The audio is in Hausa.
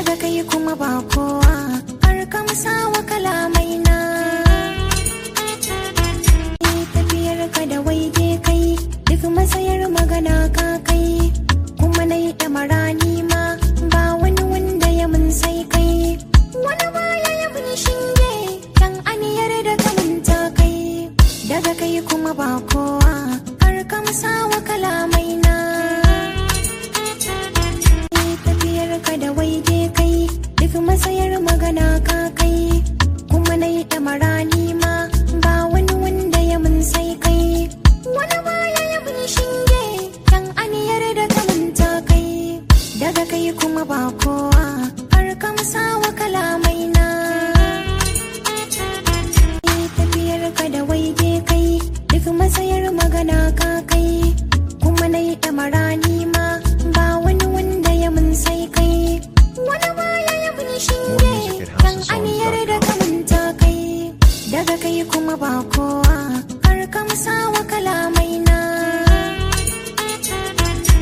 daga kai kuma ba kowa har ka musawa kalamai na tafiyar ka da waige kai duk matsayar magana ka kai kuma na yi ɗamarani ma ba wani wanda ya mun sai kai wani baya ya mun shinge kan aniyar da ka manta kai daga kai kuma ba kowa har ka musawa kalamai na tafiyar ka da waige kai duk matsayar magana ka kai kuma na yi ɗamarani ma ba wani wanda ya mun sai kai wani baya ya mun shinge kan aniyar da ka manta kai daga kai kuma ba kowa har ka musawa kalamai na tafiyar ka da waige kai duk matsayar magana ka kai kuma na yi ɗamarani ma ba wani wanda ya mun sai kai wani baya ya mun shinge kan aniyar da ka manta kai daga kai kuma ba kowa har ka musawa kalamai na